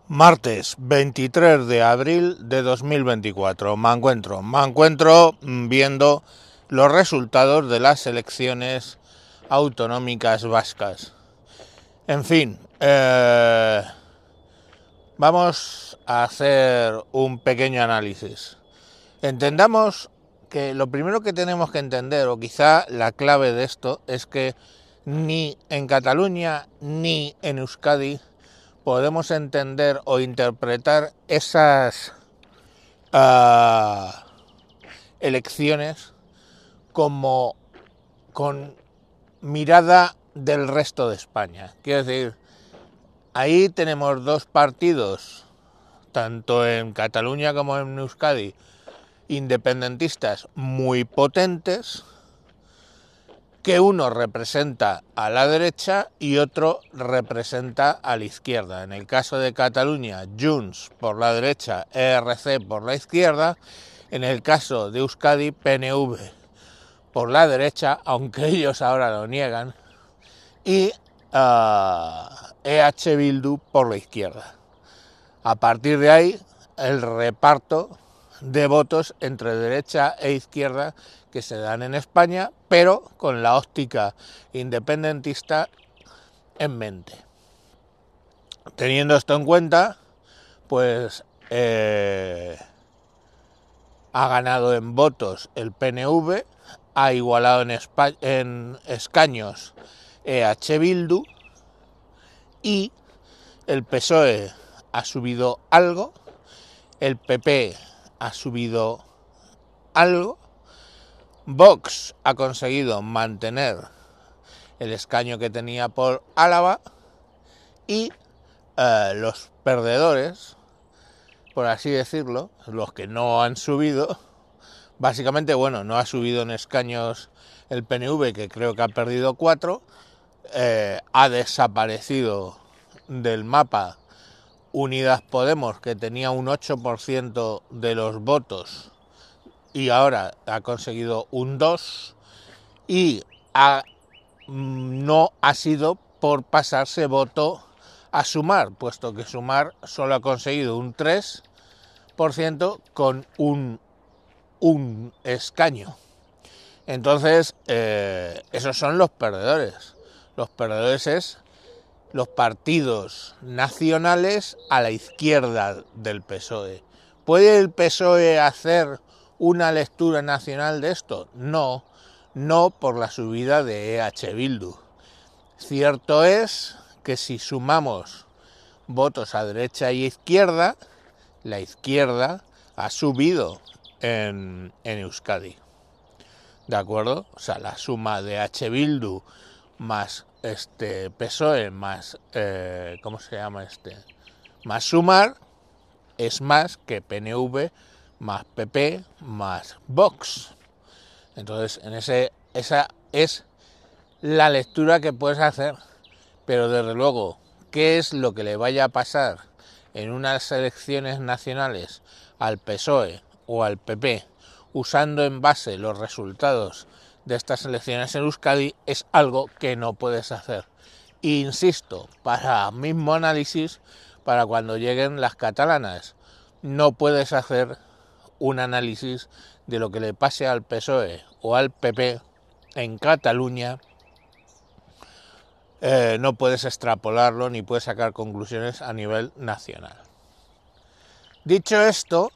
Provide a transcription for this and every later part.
Martes 23 de abril de 2024. Me encuentro viendo los resultados de las elecciones autonómicas vascas. En fin, vamos a hacer un pequeño análisis. Entendamos que lo primero que tenemos que entender, o quizá la clave de esto, es que ni en Cataluña ni en Euskadi podemos entender o interpretar esas elecciones como con mirada del resto de España. Quiero decir, ahí tenemos dos partidos, tanto en Cataluña como en Euskadi, independentistas muy potentes, que uno representa a la derecha y otro representa a la izquierda. En el caso de Cataluña, Junts por la derecha, ERC por la izquierda. En el caso de Euskadi, PNV por la derecha, aunque ellos ahora lo niegan, y EH Bildu por la izquierda. A partir de ahí, el reparto de votos entre derecha e izquierda que se dan en España, pero con la óptica independentista en mente. Teniendo esto en cuenta, pues ha ganado en votos el PNV, ha igualado en escaños EH Bildu y el PSOE ha subido algo, el PP ha subido algo, Vox ha conseguido mantener el escaño que tenía por Álava y los perdedores, por así decirlo, los que no han subido, básicamente, bueno, no ha subido en escaños el PNV, que creo que ha perdido 4, ha desaparecido del mapa Unidas Podemos, que tenía un 8% de los votos y ahora ha conseguido un 2%, y no ha sido por pasarse voto a Sumar, puesto que Sumar solo ha conseguido un 3% con un escaño. Entonces, esos son los perdedores. Los perdedores es los partidos nacionales a la izquierda del PSOE. ¿Puede el PSOE hacer una lectura nacional de esto? No por la subida de EH Bildu. Cierto es que si sumamos votos a derecha y izquierda, la izquierda ha subido en Euskadi. ¿De acuerdo? O sea, la suma de EH Bildu más PSOE más ¿cómo se llama más Sumar es más que PNV más PP más Vox. Entonces, esa es la lectura que puedes hacer, pero desde luego, ¿qué es lo que le vaya a pasar en unas elecciones nacionales al PSOE o al PP usando en base los resultados de estas elecciones en Euskadi? Es algo que no puedes hacer. E insisto, para mismo análisis, para cuando lleguen las catalanas, no puedes hacer un análisis de lo que le pase al PSOE o al PP en Cataluña. No puedes extrapolarlo ni puedes sacar conclusiones a nivel nacional. Dicho esto,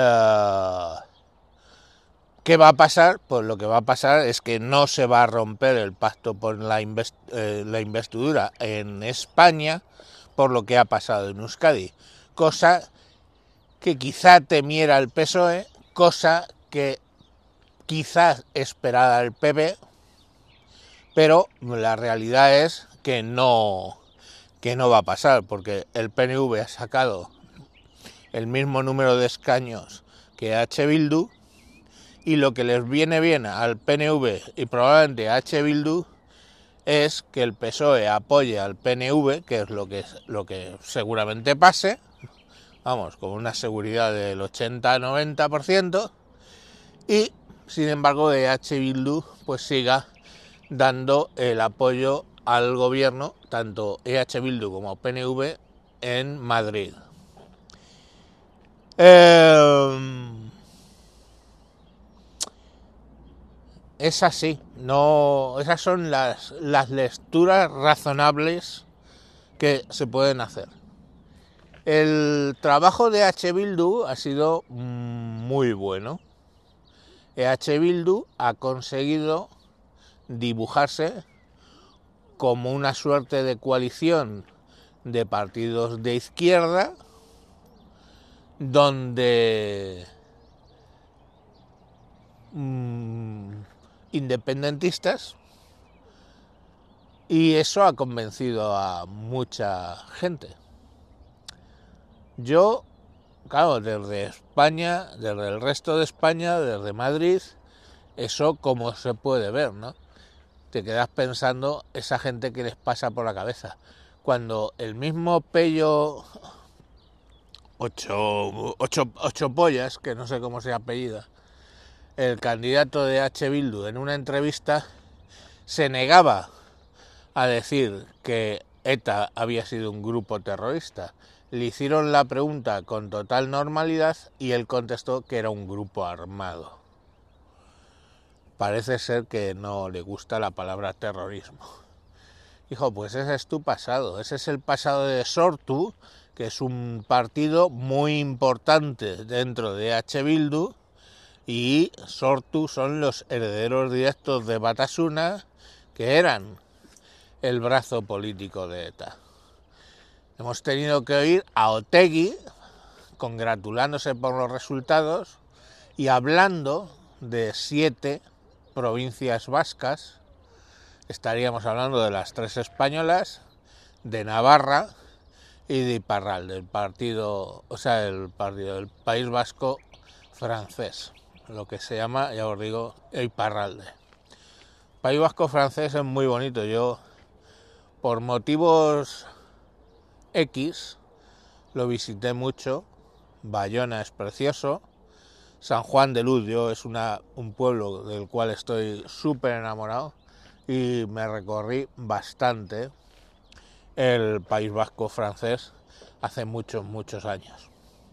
¿qué va a pasar? Pues lo que va a pasar es que no se va a romper el pacto por la investidura en España por lo que ha pasado en Euskadi, cosa que quizá temiera el PSOE, cosa que quizás esperara el PP, pero la realidad es que no va a pasar, porque el PNV ha sacado el mismo número de escaños que H. Bildu, y lo que les viene bien al PNV y probablemente a H. Bildu es que el PSOE apoye al PNV, que es lo que seguramente pase, vamos, con una seguridad del 80-90%, y sin embargo EH Bildu pues siga dando el apoyo al gobierno, tanto EH Bildu como PNV, en Madrid. Es así, no, esas son las lecturas razonables que se pueden hacer. El trabajo de H. Bildu ha sido muy bueno. H. Bildu ha conseguido dibujarse como una suerte de coalición de partidos de izquierda donde independentistas, y eso ha convencido a mucha gente. Yo, claro, desde España, desde el resto de España, desde Madrid, eso como se puede ver, ¿no? Te quedas pensando esa gente que les pasa por la cabeza. Cuando el mismo Pello ocho pollas, que no sé cómo se apellida, el candidato de H. Bildu, en una entrevista se negaba a decir que ETA había sido un grupo terrorista. Le hicieron la pregunta con total normalidad y él contestó que era un grupo armado. Parece ser que no le gusta la palabra terrorismo. Hijo, pues ese es tu pasado, ese es el pasado de Sortu, que es un partido muy importante dentro de H. Bildu, y Sortu son los herederos directos de Batasuna, que eran el brazo político de ETA. Hemos tenido que oír a Otegi congratulándose por los resultados y hablando de 7 provincias vascas. Estaríamos hablando de las 3 españolas, de Navarra y de Iparral, del partido, del País Vasco francés, lo que se llama, ya os digo, Iparralde. País Vasco francés es muy bonito. Yo, por motivos X, lo visité mucho. Bayona es precioso. San Juan de Luz es un pueblo del cual estoy súper enamorado, y me recorrí bastante el País Vasco francés hace muchos, muchos años.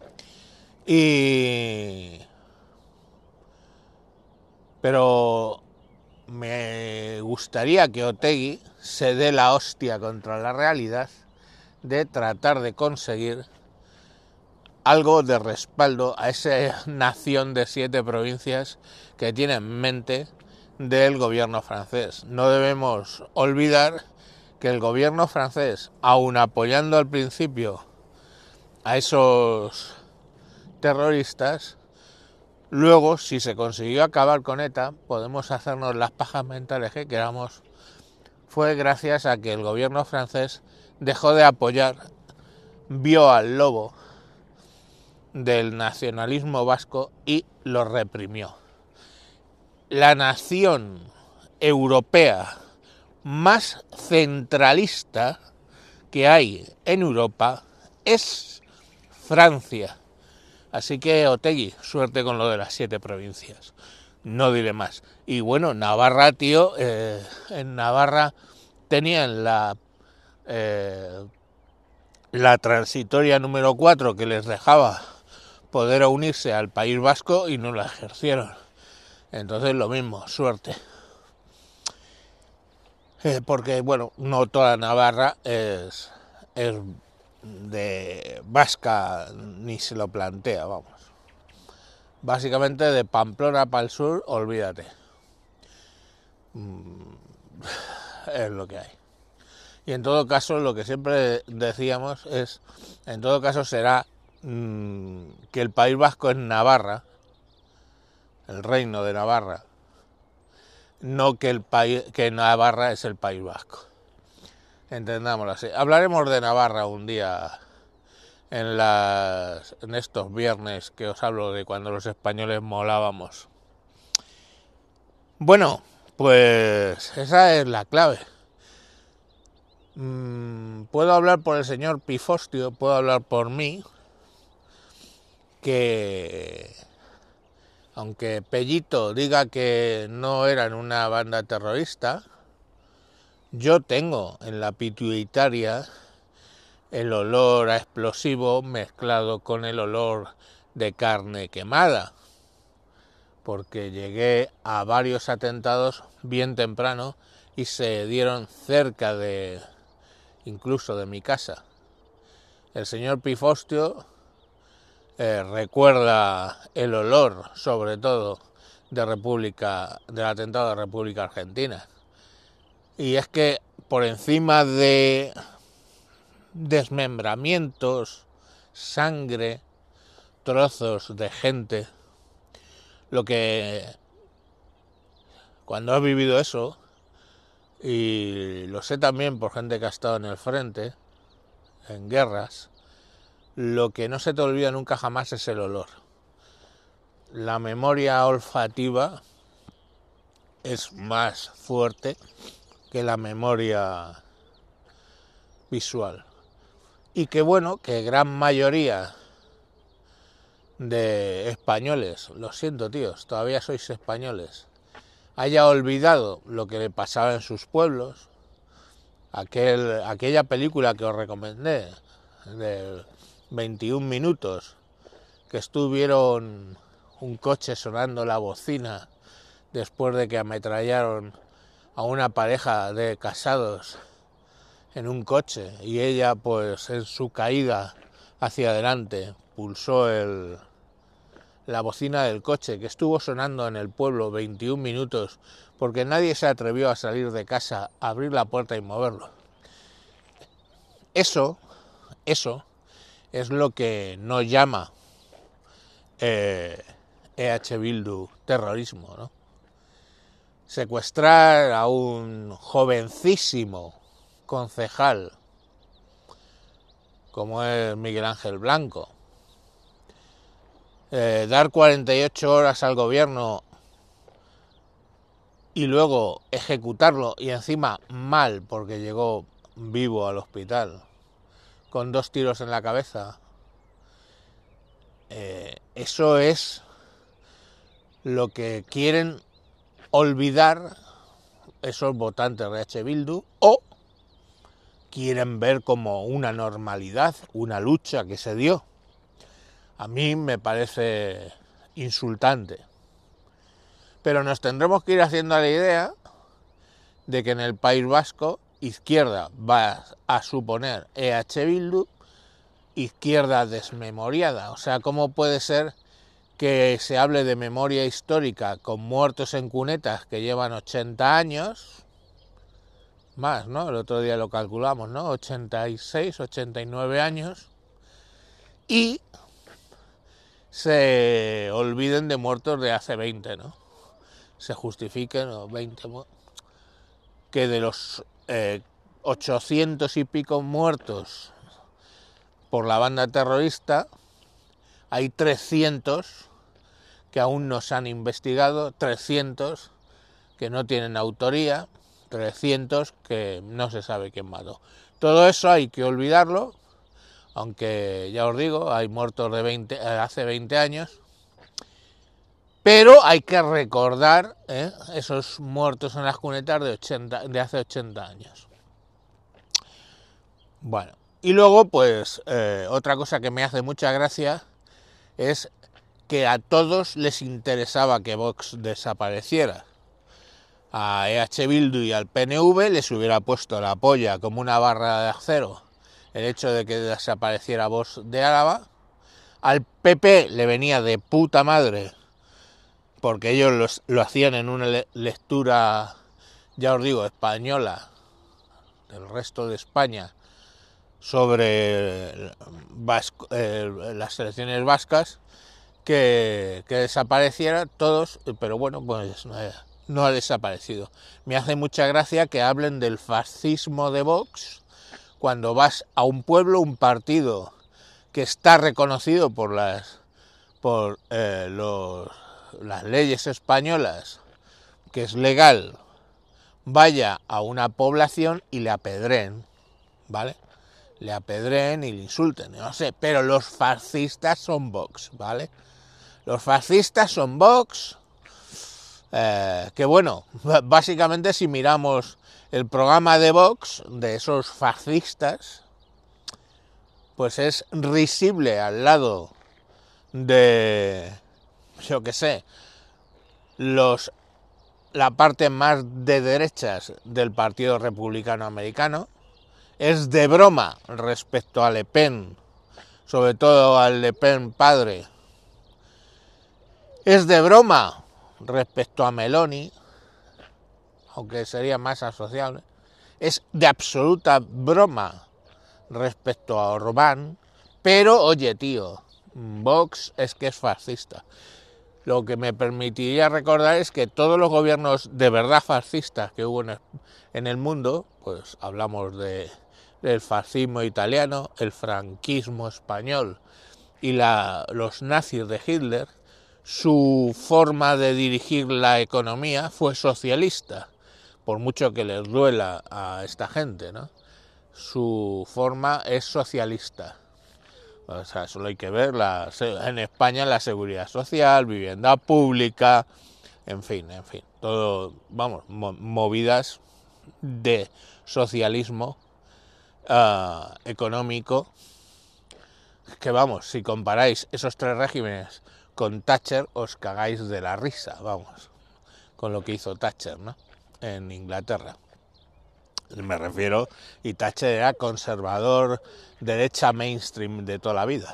Pero me gustaría que Otegi se dé la hostia contra la realidad de tratar de conseguir algo de respaldo a esa nación de 7 provincias que tiene en mente del gobierno francés. No debemos olvidar que el gobierno francés, aun apoyando al principio a esos terroristas, luego, si se consiguió acabar con ETA, podemos hacernos las pajas mentales que queramos, fue gracias a que el gobierno francés dejó de apoyar, vio al lobo del nacionalismo vasco y lo reprimió. La nación europea más centralista que hay en Europa es Francia. Así que, Otegi, suerte con lo de las 7 provincias. No diré más. Y bueno, Navarra, tío, en Navarra tenían la transitoria número 4 que les dejaba poder unirse al País Vasco y no la ejercieron. Entonces lo mismo, suerte. Porque, bueno, no toda Navarra es de vasca, ni se lo plantea, vamos. Básicamente de Pamplona para el sur, olvídate. Es lo que hay. Y en todo caso, lo que siempre decíamos es, en todo caso será que el País Vasco es Navarra, el reino de Navarra, no que Navarra es el País Vasco. Entendámoslo así. Hablaremos de Navarra un día en estos viernes que os hablo de cuando los españoles molábamos. Bueno, pues esa es la clave. Puedo hablar por el señor Pifostio, puedo hablar por mí, que aunque Pellito diga que no eran una banda terrorista, yo tengo en la pituitaria el olor a explosivo mezclado con el olor de carne quemada, porque llegué a varios atentados bien temprano y se dieron cerca de, incluso de mi casa. El señor Pifostio recuerda el olor, sobre todo, del atentado de República Argentina. Y es que por encima de desmembramientos, sangre, trozos de gente, lo que cuando has vivido eso, y lo sé también por gente que ha estado en el frente, en guerras, lo que no se te olvida nunca jamás es el olor. La memoria olfativa es más fuerte que la memoria visual. Y que bueno, que gran mayoría de españoles, lo siento tíos, todavía sois españoles, haya olvidado lo que le pasaba en sus pueblos, aquella película que os recomendé, de 21 minutos, que estuvieron un coche sonando la bocina después de que ametrallaron a una pareja de casados en un coche, y ella pues en su caída hacia adelante pulsó la bocina del coche, que estuvo sonando en el pueblo 21 minutos porque nadie se atrevió a salir de casa, a abrir la puerta y moverlo. Eso es lo que nos llama EH Bildu terrorismo, ¿no? Secuestrar a un jovencísimo concejal como es Miguel Ángel Blanco, dar 48 horas al gobierno y luego ejecutarlo, y encima mal porque llegó vivo al hospital con 2 tiros en la cabeza. Eso es lo que quieren olvidar esos votantes de EH Bildu, o quieren ver como una normalidad, una lucha que se dio. A mí me parece insultante. Pero nos tendremos que ir haciendo a la idea de que en el País Vasco izquierda va a suponer EH Bildu, izquierda desmemoriada. O sea, ¿cómo puede ser que se hable de memoria histórica con muertos en cunetas que llevan 80 años? Más, ¿no? El otro día lo calculamos, ¿no? 86, 89 años. Y se olviden de muertos de hace 20, ¿no? Se justifiquen, o 20, que de los 800 y pico muertos por la banda terrorista, hay 300 que aún no se han investigado, 300 que no tienen autoría, 300 que no se sabe quién mató. Todo eso hay que olvidarlo, aunque ya os digo, hay muertos de hace 20 años, pero hay que recordar esos muertos en las cunetas de hace 80 años. Bueno, y luego pues otra cosa que me hace mucha gracia es que a todos les interesaba que Vox desapareciera. A EH Bildu y al PNV les hubiera puesto la polla como una barra de acero el hecho de que desapareciera Vox de Álava. Al PP le venía de puta madre porque ellos lo hacían en una lectura, ya os digo, española del resto de España sobre las elecciones vascas, que desapareciera todos, pero bueno, pues no ha desaparecido. Me hace mucha gracia que hablen del fascismo de Vox cuando vas a un pueblo, un partido que está reconocido por las leyes españolas, que es legal, vaya a una población y le apedreen, ¿vale? Le apedreen y le insulten, no sé, pero los fascistas son Vox, ¿vale? Los fascistas son Vox, que bueno, básicamente si miramos el programa de Vox, de esos fascistas, pues es risible al lado de, yo qué sé, la parte más de derechas del Partido Republicano Americano. Es de broma respecto a Le Pen, sobre todo al Le Pen padre. Es de broma respecto a Meloni, aunque sería más asociable. Es de absoluta broma respecto a Orbán, pero oye, tío, Vox es que es fascista. Lo que me permitiría recordar es que todos los gobiernos de verdad fascistas que hubo en el mundo, pues hablamos del fascismo italiano, el franquismo español y los nazis de Hitler, su forma de dirigir la economía fue socialista, por mucho que les duela a esta gente, ¿no? Su forma es socialista. O sea, solo hay que ver en España la seguridad social, vivienda pública, en fin, todo, vamos, movidas de socialismo económico, que vamos, si comparáis esos tres regímenes con Thatcher, os cagáis de la risa, vamos, con lo que hizo Thatcher, ¿no? En Inglaterra. Me refiero, y Thatcher era conservador, derecha mainstream de toda la vida.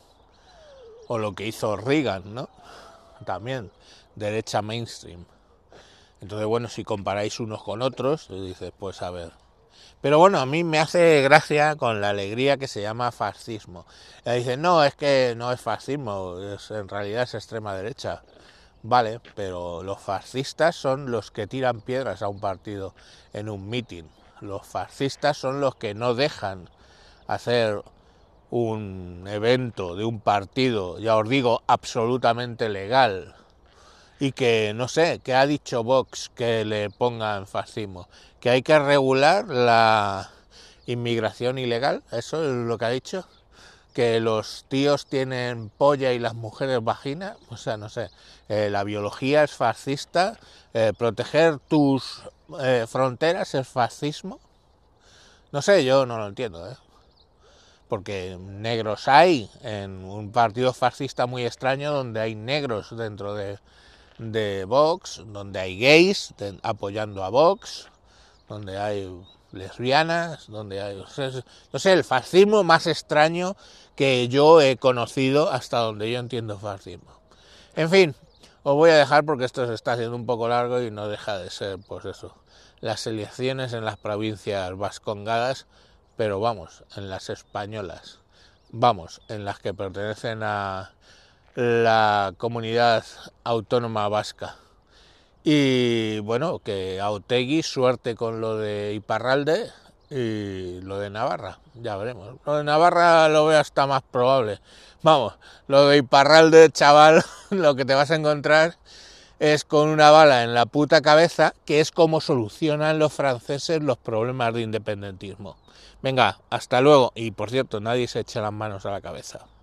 O lo que hizo Reagan, ¿no? También, derecha mainstream. Entonces, bueno, si comparáis unos con otros, dices, pues a ver. Pero bueno, a mí me hace gracia con la alegría que se llama fascismo. Y dicen, no, es que no es fascismo, en realidad es extrema derecha. Vale, pero los fascistas son los que tiran piedras a un partido en un mitin. Los fascistas son los que no dejan hacer un evento de un partido, ya os digo, absolutamente legal. Y que, no sé, que ha dicho Vox que le pongan fascismo. Que hay que regular la inmigración ilegal, eso es lo que ha dicho. Que los tíos tienen polla y las mujeres vagina, o sea, no sé, la biología es fascista, proteger tus fronteras es fascismo, no sé, yo no lo entiendo, porque negros hay en un partido fascista muy extraño donde hay negros dentro de Vox, donde hay gays apoyando a Vox, donde hay lesbianas, donde hay, no sé, el fascismo más extraño que yo he conocido hasta donde yo entiendo fascismo. En fin, os voy a dejar porque esto se está haciendo un poco largo y no deja de ser, pues eso, las elecciones en las provincias vascongadas, pero vamos, en las españolas, vamos, en las que pertenecen a la comunidad autónoma vasca. Y bueno, que a Otegi suerte con lo de Iparralde y lo de Navarra, ya veremos. Lo de Navarra lo veo hasta más probable. Vamos, lo de Iparralde, chaval, lo que te vas a encontrar es con una bala en la puta cabeza, que es como solucionan los franceses los problemas de independentismo. Venga, hasta luego. Y por cierto, nadie se echa las manos a la cabeza.